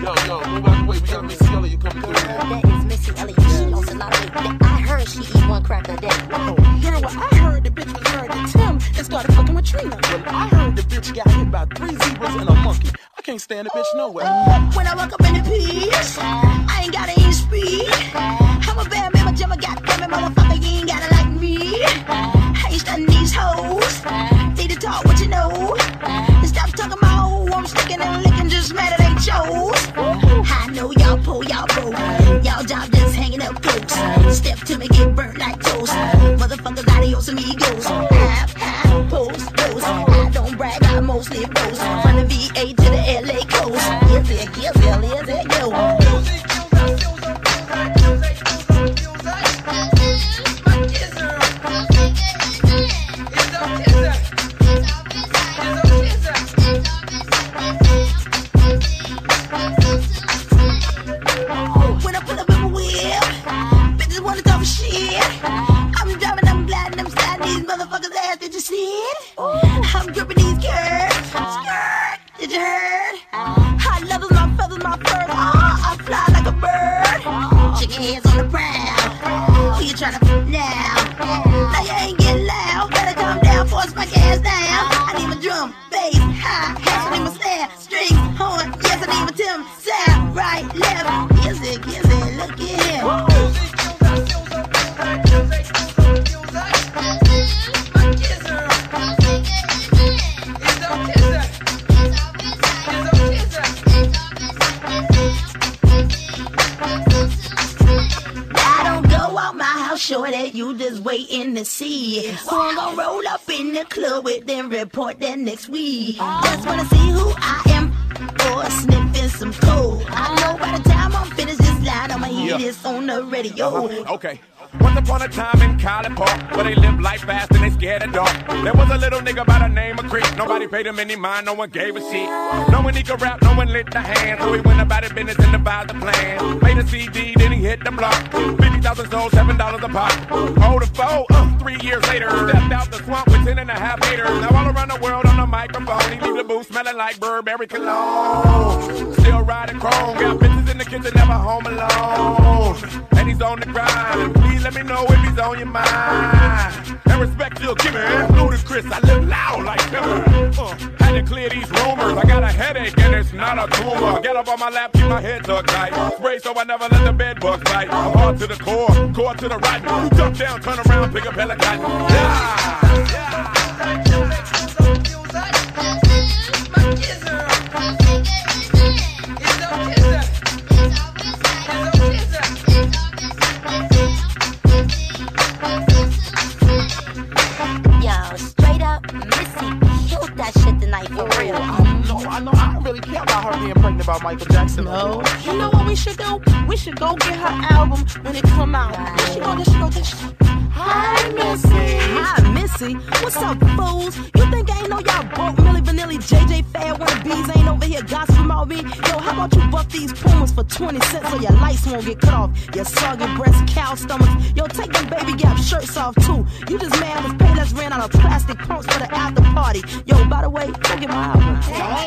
Yo, move out the way. We got Missy Elliott coming through here. That is Missy Elliott. She lost a lot of weight. I heard she eat one cracker a day. Girl, well, I heard the bitch was married to Tim and started fucking with Trina. Well, I heard the bitch got hit by 3 zebras and a monkey. I can't stand the bitch nowhere. When I walk up in the piece, I ain't gotta eat speed. I'm a bad man, my jumper, goddamn it, motherfucker, you ain't gotta like me. I ain't stunning these hoes. Need to talk what you know. And stop talking my hoe. I'm sticking and licking, just mad at they chose. I know y'all pull, y'all broke. Y'all job just hanging up close. Step to me, get burnt like toast. Motherfuckers, adios amigos. Half, post, post. I don't brag, I mostly boast. From the VA to the LA coast. Is it, yo. When I pull up in my whip, bitches wanna talk shit. I'm driving, I'm gliding, I'm sliding these motherfuckers' ass. Did you see it? I'm gripping these curves. Skirt, did you heard? Hot levels, my feathers, my fur. I fly like a bird. Chicken heads on the ground. Who you tryna f now? Now you ain't getting loud. Better calm down, force my gas down. I need my drum, bass, high hats. I need my snare, strings, horn. Yes, I need my Tim sound. Right, left. Is it, look at him. I don't go out my house, sure that you just waiting to see who I'm gonna roll up in the club with, then report that next week. Just wanna see who I am, or sniffing some cold. I know by the time I'm finished this line, I'ma hear this on the radio. Okay. Once upon a time in College Park, where they live life fast and they scared of dark. There was a little nigga by the name of Chris. Nobody paid him any mind, no one gave a shit. No one he could rap, no one lit the hand. So he went about his business and devised a plan. Made a CD, then he hit the block. 50,000 sold, $7 a pop. Hold the phone, 3 years later, stepped out the swamp with 10.5 haters. Now all around the world on the microphone, he leave the booth smelling like Burberry cologne. Still riding chrome, got bitches in the kitchen, never home alone. And he's on the grind. Please let me know if he's on your mind. And respect you'll give me. Ludacris, I live loud like Timber. Had to clear these rumors. I got a headache and it's not a tumor. Get up on my lap, keep my head tucked tight. Spray so I never let the bed bugs bite. I'm hard to the core to the rotten. You jump down, turn around, pick up hella cotton. Yeah. Yo, straight up, Missy killed that shit tonight for real. I know. I don't really care about her being pregnant by Michael Jackson. No. You know what we should do? We should go get her album when it come out. She go this. Hi, Missy. Hi, Missy. What's up, fools? You think I ain't know y'all broke Milli Vanilli, JJ Fad wannabes ain't over here gossiping about me? Yo, how about you buff these Pumas for 20 cents so your lights won't get cut off? Your soggy breast, cow stomachs. Yo, take them baby gap shirts off too. You just mad with Payless ran out of plastic pumps for the after party. Yo, by the way, go get my album.